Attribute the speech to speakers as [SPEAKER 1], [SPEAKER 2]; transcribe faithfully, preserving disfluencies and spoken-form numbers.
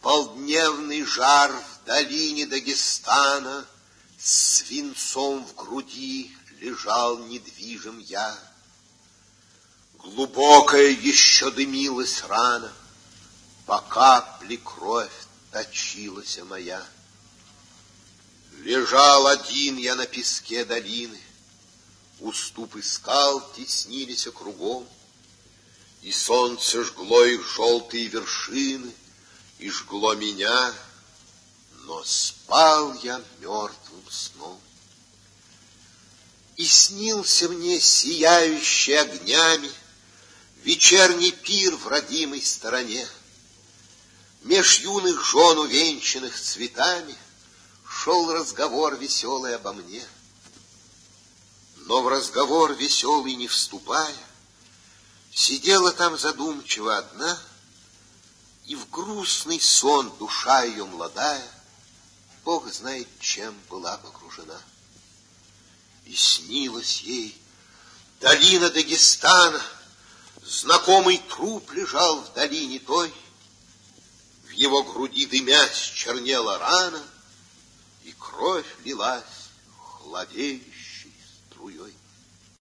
[SPEAKER 1] полдневный жар в долине Дагестана, с свинцом в груди лежал недвижим я. Глубокая еще дымилась рана, по капле кровь точилась моя. Лежал один я на песке долины, уступы скал теснились кругом, и солнце жгло их желтые вершины, и жгло меня, но спал я мертвым сном. И снился мне сияющий огнями вечерний пир в родимой стороне. Меж юных жен, увенчанных цветами, шел разговор веселый обо мне. Но в разговор веселый не вступая, сидела там задумчиво одна, и в грустный сон душа ее молодая, Бог знает, чем была погружена. И снилась ей долина Дагестана, знакомый труп лежал в долине той, в его груди дымясь чернела рана, и кровь лилась хладеющей струей.